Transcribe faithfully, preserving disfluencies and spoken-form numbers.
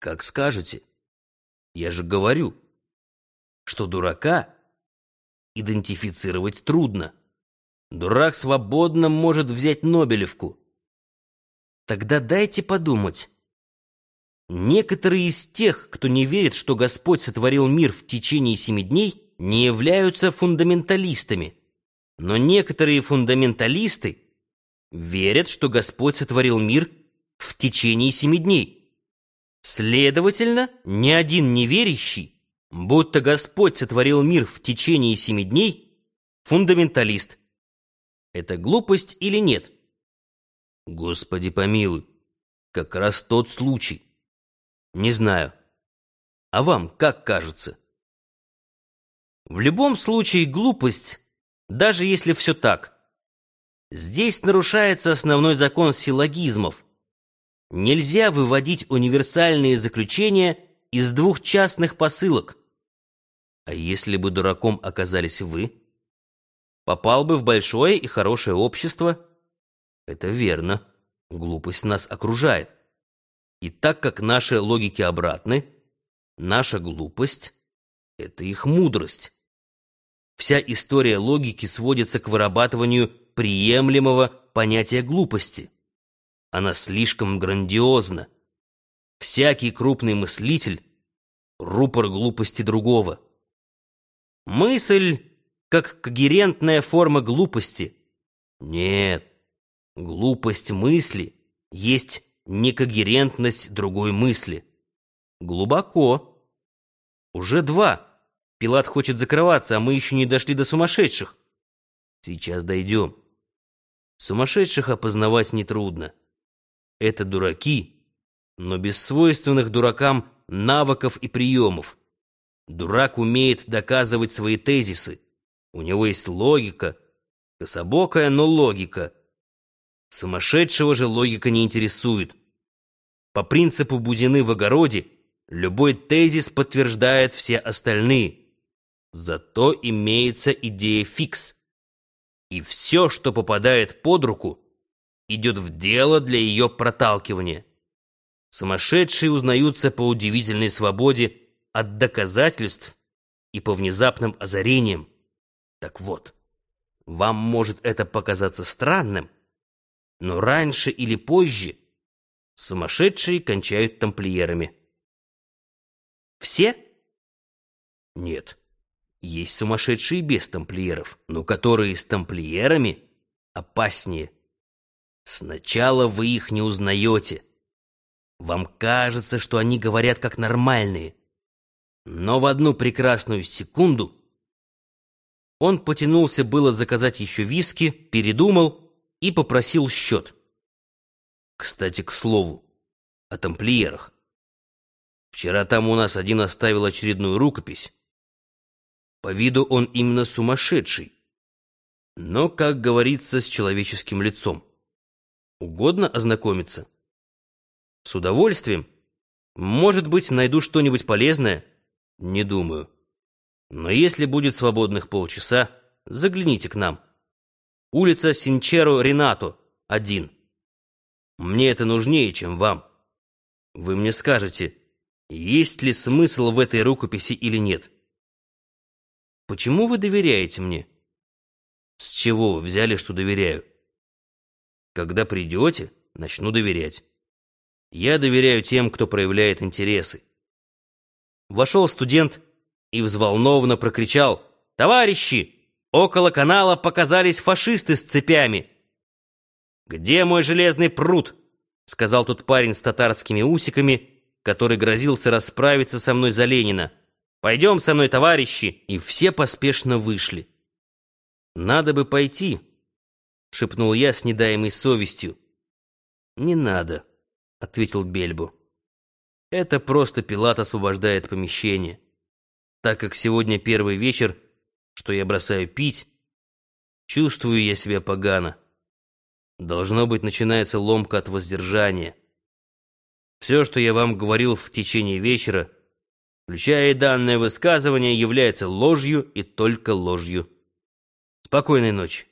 Как скажете. Я же говорю, что дурака идентифицировать трудно. Дурак свободно может взять Нобелевку. Тогда дайте подумать. Некоторые из тех, кто не верит, что Господь сотворил мир в течение семи дней, не являются фундаменталистами. Но некоторые фундаменталисты верят, что Господь сотворил мир в течение семи дней. Следовательно, ни один неверящий, будто Господь сотворил мир в течение семи дней, фундаменталист. Это глупость или нет? Господи помилуй, как раз тот случай. Не знаю. А вам как кажется? В любом случае глупость, даже если все так. Здесь нарушается основной закон силлогизмов. Нельзя выводить универсальные заключения из двух частных посылок. А если бы дураком оказались вы, попал бы в большое и хорошее общество? Это верно. Глупость нас окружает. И так как наши логики обратны, наша глупость — это их мудрость. Вся история логики сводится к вырабатыванию приемлемого понятия глупости. Она слишком грандиозна. Всякий крупный мыслитель — рупор глупости другого. Мысль как когерентная форма глупости. Нет, глупость мысли есть некогерентность другой мысли. Глубоко. Уже два. Пилат хочет закрываться, а мы еще не дошли до сумасшедших. Сейчас дойдем. Сумасшедших опознавать нетрудно. Это дураки, но без свойственных дуракам навыков и приемов. Дурак умеет доказывать свои тезисы. У него есть логика, кособокая, но логика. Сумасшедшего же логика не интересует. По принципу Бузины в огороде, любой тезис подтверждает все остальные. Зато имеется идея фикс. И все, что попадает под руку, идет в дело для ее проталкивания. Сумасшедшие узнаются по удивительной свободе от доказательств и по внезапным озарениям. Так вот, вам может это показаться странным, но раньше или позже сумасшедшие кончают тамплиерами. Все? Нет. Есть сумасшедшие без тамплиеров, но которые с тамплиерами опаснее. Сначала вы их не узнаете. Вам кажется, что они говорят как нормальные. Но в одну прекрасную секунду он потянулся было заказать еще виски, передумал и попросил счет. Кстати, к слову, о тамплиерах. Вчера там у нас один оставил очередную рукопись. По виду он именно сумасшедший, но, как говорится, с человеческим лицом. Угодно ознакомиться? С удовольствием. Может быть, найду что-нибудь полезное? Не думаю. Но если будет свободных полчаса, загляните к нам. Улица Синчеро Ренато, один. Мне это нужнее, чем вам. Вы мне скажете, есть ли смысл в этой рукописи или нет. Почему вы доверяете мне? С чего вы взяли, что доверяю? Когда придете, начну доверять. Я доверяю тем, кто проявляет интересы. Вошел студент и взволнованно прокричал: «Товарищи, около канала показались фашисты с цепями!» «Где мой железный пруд?» — сказал тот парень с татарскими усиками, который грозился расправиться со мной за Ленина. «Пойдем со мной, товарищи!» И все поспешно вышли. «Надо бы пойти», — шепнул я с недаемой совестью. «Не надо», — ответил Бельбу. «Это просто Пилат освобождает помещение. Так как сегодня первый вечер, что я бросаю пить, чувствую я себя погано. Должно быть, начинается ломка от воздержания. Все, что я вам говорил в течение вечера, включая и данное высказывание, является ложью и только ложью. Спокойной ночи».